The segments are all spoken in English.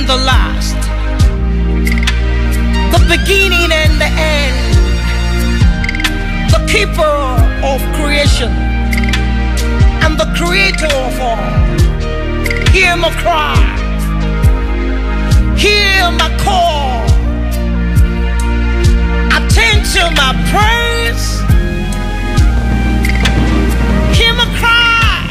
the last, the beginning and the end, the keeper of creation and the creator of all. Hear my cry, hear my call, attend to my praise, hear my cry.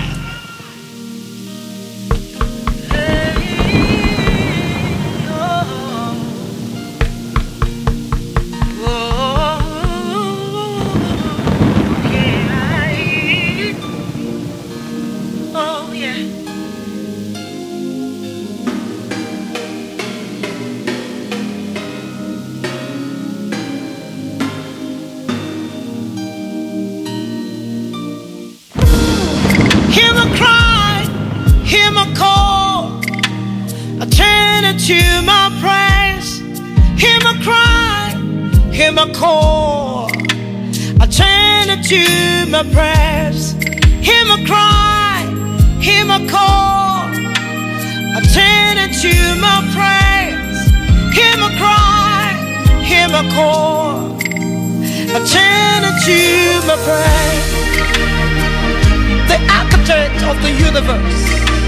Hear my cry, hear my call, attend to my praise. Hear my cry, hear my call, attend to my praise. Hear my cry, hear my call, attend to my praise. Hear my cry, hear my call, attend to my praise. The architect of the universe,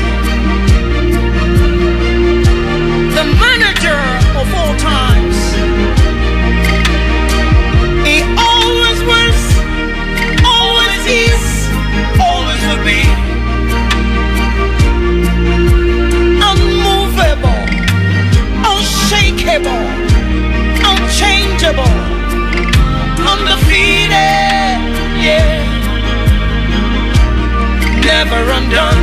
the manager of all times. He always was, always is, always will be. Unmovable, unshakable, unchangeable, undefeated, yeah. Never undone.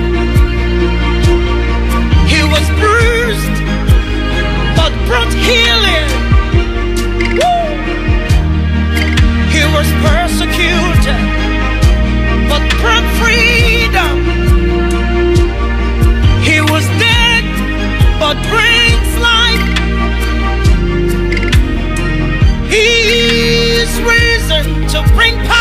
He was bruised, but brought healing. Woo! He was persecuted, but brought freedom. He was dead, but brings life. He is risen to bring power.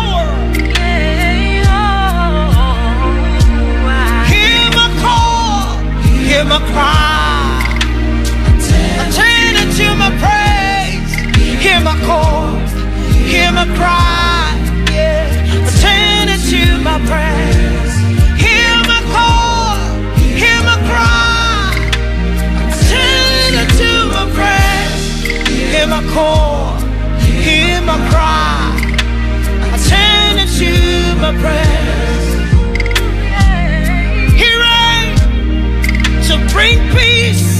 Hear my cry, attend to my praise. Hear my call, hear my cry, yeah. Attend to my praise. Hear my call, hear my cry, attend to my praise. Hear my call, hear my cry, attend to my praise. To bring peace,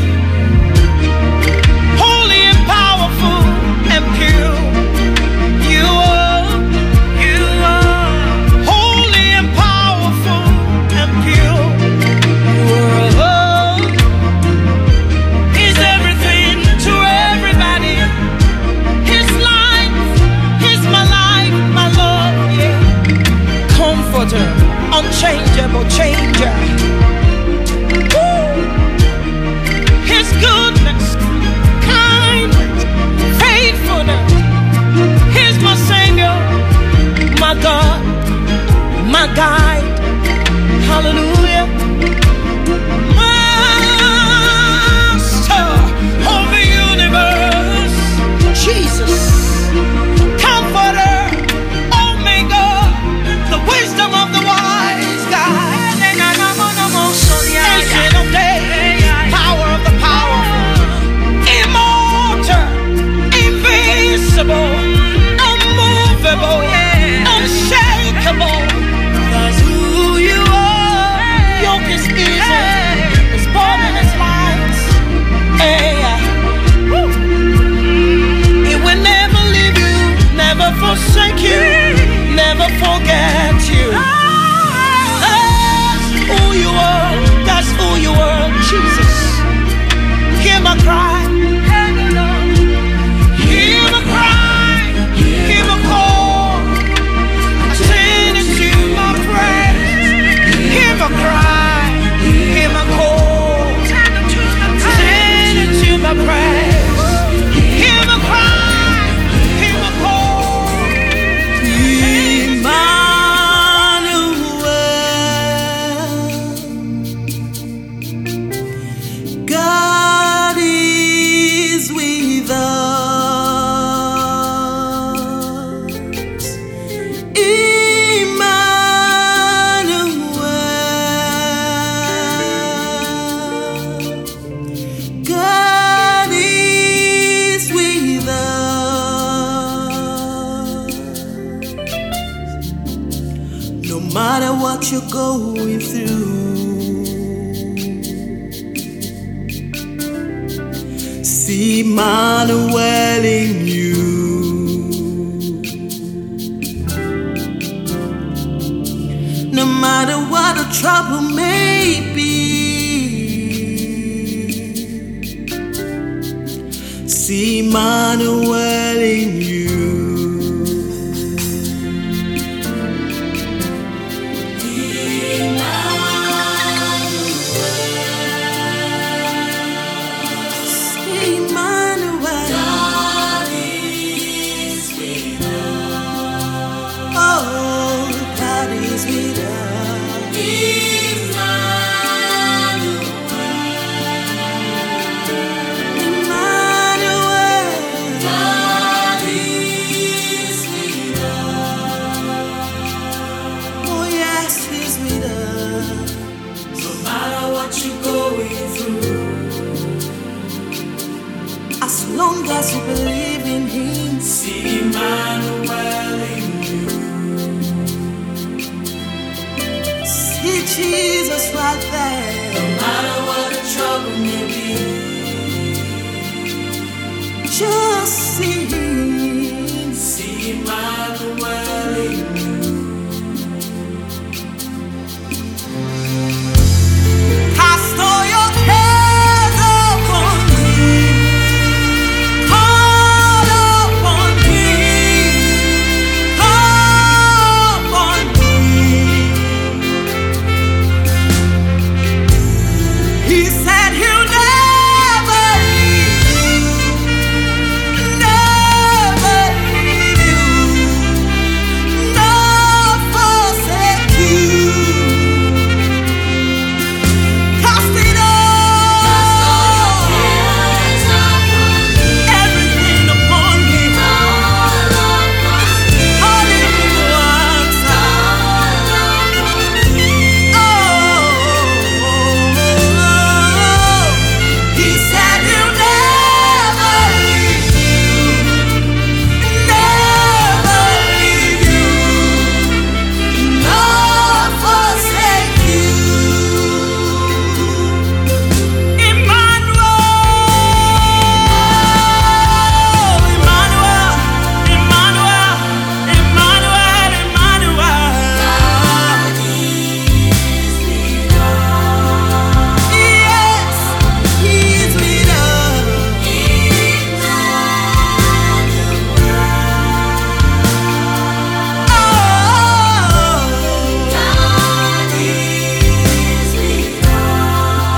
holy and powerful and pure. You are holy and powerful and pure. Your love is everything to everybody. His life is my life, my love, yeah. Comforter, unchangeable changer. Goodness, kindness, faithfulness. He's my Savior, my God, my guide. Hallelujah. Master of the universe, Jesus, Comforter, Omega, the wisdom of the wise God. Ancient of days, power of the invisible, unmovable, unshakable. That's who you are. Yoke is easy, His burden is light. Hey, He will never No matter what you're going through, see Emmanuel in you. No matter what the trouble may be, see Emmanuel in you. As long as you believe in Him, see Emmanuel in you. See Jesus right there. No matter what the trouble may be, just see Him. See Emmanuel in you.